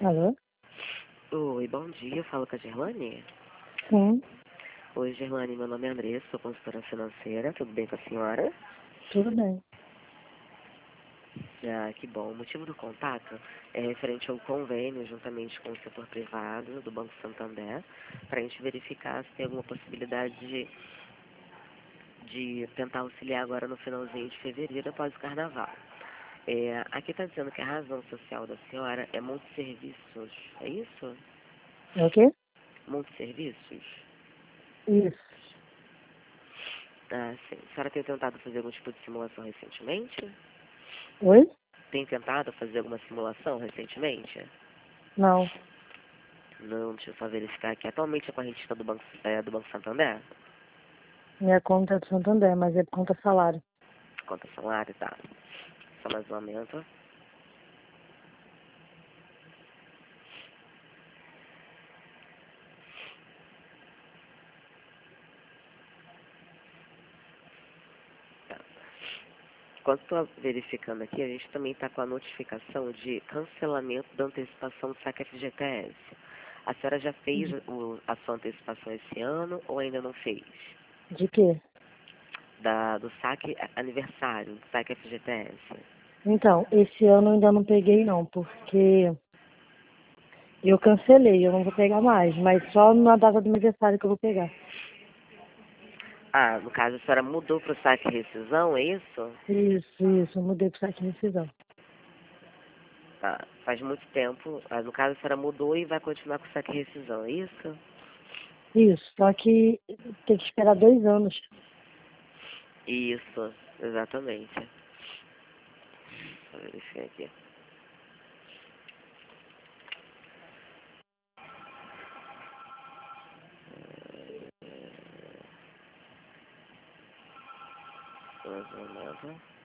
Alô? Oi, bom dia. Eu falo com a Gerlane. Sim, Oi, Gerlane. Meu nome é Andressa, sou consultora financeira. Tudo bem com a senhora? tudo bem. Ah, que bom. O motivo do contato é referente ao convênio juntamente com o setor privado do Banco Santander, para a gente verificar se tem alguma possibilidade de tentar auxiliar agora no finalzinho de fevereiro, após o carnaval. Aqui está dizendo que a razão social da senhora é multisserviços. É isso? É o quê? Multisserviços? Isso. Ah, sim. A senhora tem tentado fazer algum tipo de simulação recentemente? Oi? Tem tentado fazer alguma simulação recentemente? Não. Não, deixa eu só verificar aqui. Atualmente a corrente está do Banco Santander? Minha conta é do Santander, mas é por conta salário. Conta salário, tá. Só mais um momento. Tá. Enquanto estou verificando aqui, a gente também está com a notificação de cancelamento da antecipação do saque FGTS. A senhora já fez a sua antecipação esse ano ou ainda não fez? De quê? Do saque aniversário, do saque FGTS. Então, esse ano eu ainda não peguei não, porque eu cancelei, eu não vou pegar mais, mas só na data do aniversário que eu vou pegar. Ah, no caso a senhora mudou para o saque rescisão, é isso? Isso, eu mudei pro saque de rescisão. Ah, faz muito tempo. Ah, no caso a senhora mudou e vai continuar com o saque rescisão, é isso? Isso, só que tem que esperar 2 anos. Isso, exatamente. Vou verificar aqui. Mais um momento.